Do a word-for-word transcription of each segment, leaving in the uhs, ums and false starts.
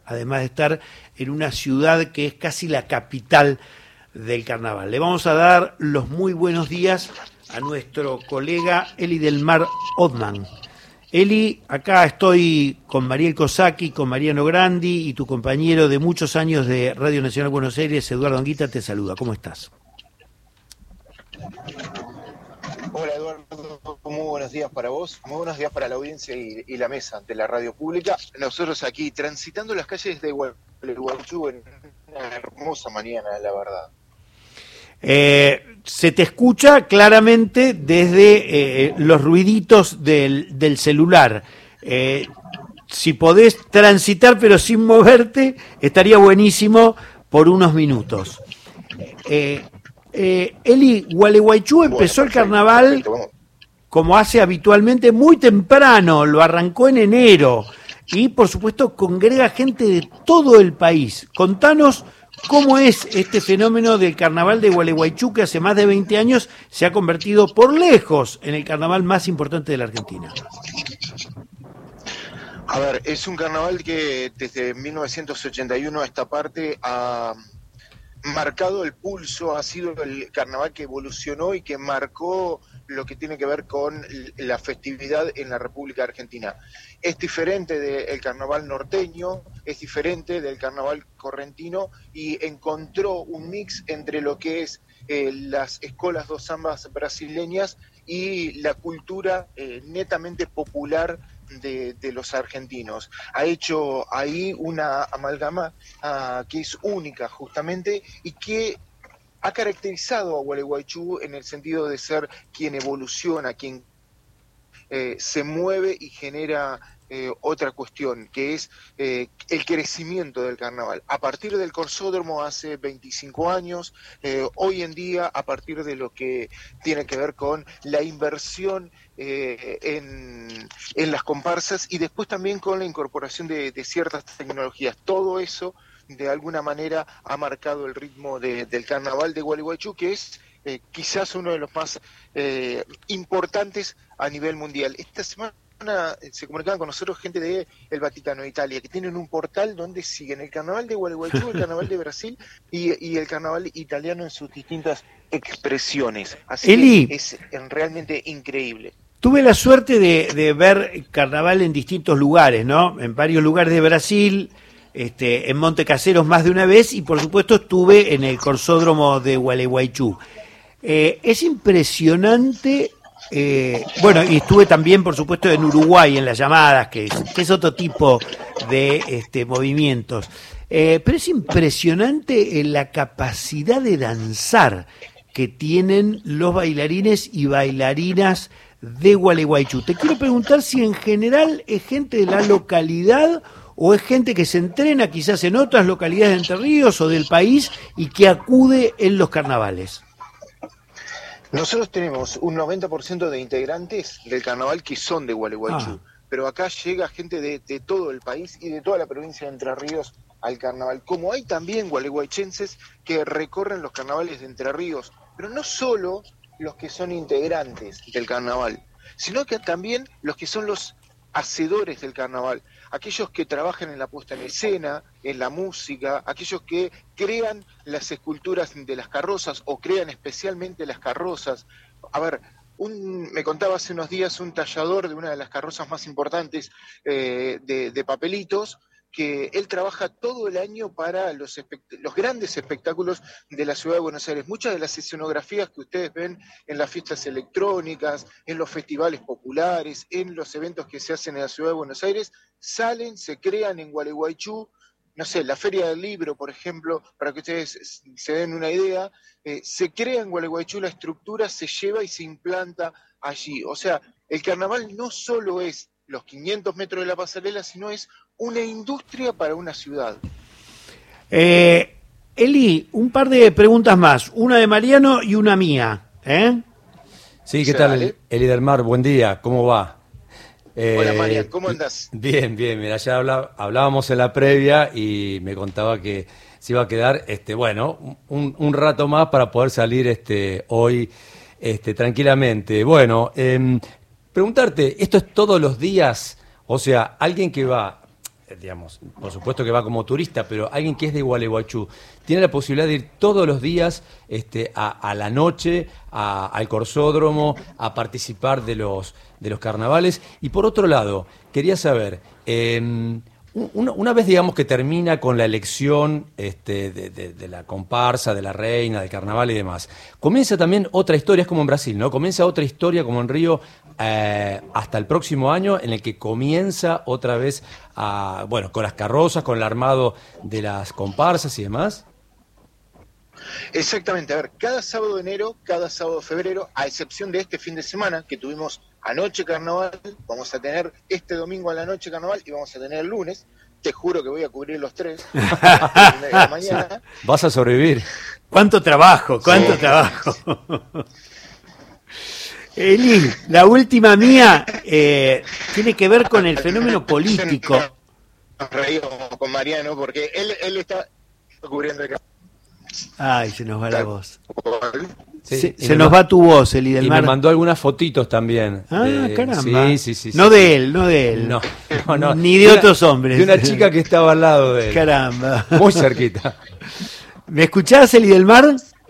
además de estar en una ciudad que es casi la capital del carnaval. Le vamos a dar los muy buenos días a nuestro colega Eli del Mar Othman. Eli, acá estoy con Mariel Cosacchi, con Mariano Grandi y tu compañero de muchos años de Radio Nacional Buenos Aires, Eduardo Anguita, te saluda. ¿Cómo estás? Hola Eduardo, muy buenos días para vos, muy buenos días para la audiencia y, y la mesa de la radio pública. Nosotros aquí transitando las calles de Gualeguaychú en una hermosa mañana, la verdad. Eh, se te escucha claramente desde eh, los ruiditos del, del celular. Eh, si podés transitar pero sin moverte, estaría buenísimo por unos minutos. Eh, eh, Eli, Gualeguaychú empezó bueno, perfecto, el carnaval perfecto, como hace habitualmente muy temprano, lo arrancó en enero y por supuesto congrega gente de todo el país. Contanos ¿cómo es este fenómeno del carnaval de Gualeguaychú que hace más de veinte años se ha convertido por lejos en el carnaval más importante de la Argentina? A ver, es un carnaval que desde mil novecientos ochenta y uno a esta parte ha marcado el pulso, ha sido el carnaval que evolucionó y que marcó lo que tiene que ver con la festividad en la República Argentina. Es diferente del carnaval norteño, es diferente del carnaval correntino y encontró un mix entre lo que es eh, las escolas dos zambas brasileñas y la cultura eh, netamente popular de, de los argentinos. Ha hecho ahí una amalgama uh, que es única justamente y que ha caracterizado a Gualeguaychú en el sentido de ser quien evoluciona, quien eh, se mueve y genera eh, otra cuestión, que es eh, el crecimiento del carnaval. A partir del Corsódromo hace veinticinco años, eh, hoy en día a partir de lo que tiene que ver con la inversión eh, en, en las comparsas y después también con la incorporación de, de ciertas tecnologías. Todo eso de alguna manera ha marcado el ritmo de, del carnaval de Gualeguaychú, que es eh, quizás uno de los más eh, importantes a nivel mundial. Esta semana eh, se comunicaban con nosotros gente de el Vaticano de Italia, que tienen un portal donde siguen el carnaval de Gualeguaychú, el carnaval de Brasil y, y el carnaval italiano en sus distintas expresiones. Así Eli, que es realmente increíble. Tuve la suerte de, de ver carnaval en distintos lugares, ¿no? En varios lugares de Brasil, Este, en Montecaseros más de una vez y por supuesto estuve en el Corsódromo de Gualeguaychú. Eh, es impresionante, eh, bueno, y estuve también por supuesto en Uruguay en las llamadas, que es, que es otro tipo de este, movimientos, eh, pero es impresionante la capacidad de danzar que tienen los bailarines y bailarinas de Gualeguaychú. Te quiero preguntar si en general es gente de la localidad o es gente que se entrena quizás en otras localidades de Entre Ríos o del país y que acude en los carnavales. Nosotros tenemos un noventa por ciento de integrantes del carnaval que son de Gualeguaychú, ah. pero acá llega gente de, de todo el país y de toda la provincia de Entre Ríos al carnaval, como hay también gualeguaychenses que recorren los carnavales de Entre Ríos, pero no solo los que son integrantes del carnaval, sino que también los que son los hacedores del carnaval, aquellos que trabajan en la puesta en escena, en la música, aquellos que crean las esculturas de las carrozas o crean especialmente las carrozas. A ver, un, me contaba hace unos días un tallador de una de las carrozas más importantes eh, de, de papelitos, que él trabaja todo el año para los, los grandes espectáculos de la ciudad de Buenos Aires. Muchas de las escenografías que ustedes ven en las fiestas electrónicas, en los festivales populares, en los eventos que se hacen en la ciudad de Buenos Aires, salen, se crean en Gualeguaychú. No sé, la Feria del Libro, por ejemplo, para que ustedes se den una idea, eh, se crea en Gualeguaychú la estructura, se lleva y se implanta allí. O sea, el carnaval no solo es los quinientos metros de la pasarela, sino es una industria para una ciudad. Eh, Eli, un par de preguntas más, una de Mariano y una mía. ¿eh? Sí, ¿qué tal, dale. Eli del Mar? Buen día, ¿cómo va? Eh, Hola, Mariano, ¿cómo andás? Bien, bien, mira, ya habla, hablábamos en la previa y me contaba que se iba a quedar, este, bueno, un, un rato más para poder salir este, hoy este, tranquilamente. Bueno, eh, preguntarte, ¿esto es todos los días? O sea, alguien que va eh, digamos, por supuesto que va como turista, pero alguien que es de Gualeguaychú, tiene la posibilidad de ir todos los días este, a, a la noche, a, al corsódromo, a participar de los, de los carnavales. Y por otro lado, quería saber, eh, una, una vez digamos que termina con la elección este, de, de, de la comparsa, de la reina, del carnaval y demás, comienza también otra historia, es como en Brasil, ¿no? Comienza otra historia como en Río eh, hasta el próximo año, en el que comienza otra vez a, bueno, con las carrozas, con el armado de las comparsas y demás. Exactamente, a ver, cada sábado de enero, cada sábado de febrero, a excepción de este fin de semana que tuvimos anoche carnaval, vamos a tener este domingo a la noche carnaval y vamos a tener el lunes, te juro que voy a cubrir los tres, a las nueve de la mañana. Vas a sobrevivir. ¿Cuánto trabajo? ¿Cuánto sí. trabajo? Eli, la última mía eh, tiene que ver con el fenómeno político. Nos reímos con Mariano porque él, él está cubriendo el... Ay, se nos va la voz. Sí, se se nos va tu voz, Eli del Y Mar. me mandó algunas fotitos también. Ah, de... caramba. Sí, sí, sí. No sí, de sí. él, no de él. No, no, no. Ni de, de otros una, hombres. De una chica que estaba al lado de él. Caramba. Muy cerquita. ¿Me escuchás, Eli del Mar?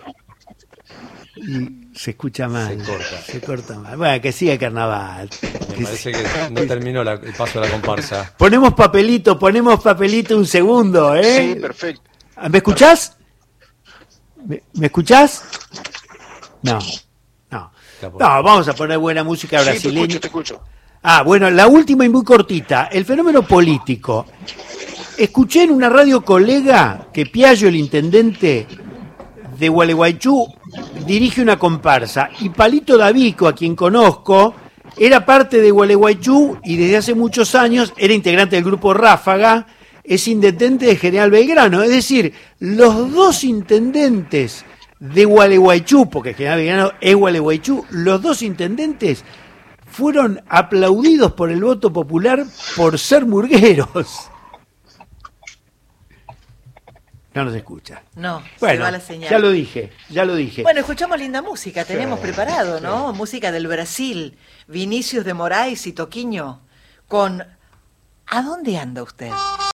Y se escucha mal. Se corta. Se corta mal. Bueno, que siga el carnaval. Me Que parece siga. que no terminó la, el paso de la comparsa. Ponemos papelito, ponemos papelito un segundo, ¿eh? Sí, perfecto. ¿Me escuchás? ¿Me, ¿Me escuchás? No, no. No, vamos a poner buena música brasileña. Sí, te escucho, te escucho. Ah, bueno, la última y muy cortita. El fenómeno político. Escuché en una radio colega que Piaggio, el intendente de Gualeguaychú, dirige una comparsa. Y Palito Davico, a quien conozco, era parte de Gualeguaychú y desde hace muchos años era integrante del grupo Ráfaga, es intendente de General Belgrano. Es decir, los dos intendentes de Gualeguaychú, porque General Belgrano es Gualeguaychú, los dos intendentes fueron aplaudidos por el voto popular por ser murgueros. No nos escucha. No, bueno, se va la señal. Ya lo dije, ya lo dije. Bueno, escuchamos linda música, tenemos sí, preparado, ¿no? sí. Música del Brasil, Vinicius de Moraes y Toquinho, con ¿A dónde anda usted?